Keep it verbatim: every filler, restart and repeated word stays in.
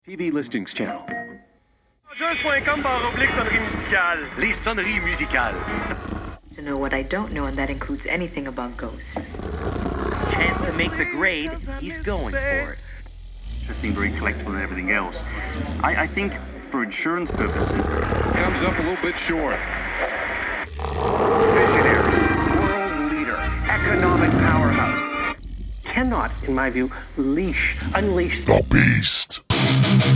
T V Listings Channel. Joyce point com barre oblique sonnerie musicale. Les sonneries musicales. To know what I don't know, and that includes anything about ghosts. His chance to make the grade, he's going for it. Interesting, very collectible and everything else. I, I think for insurance purposes... Comes up a little bit short. Visionary, world leader, economic powerhouse. Cannot, in my view, leash, unleash the beast.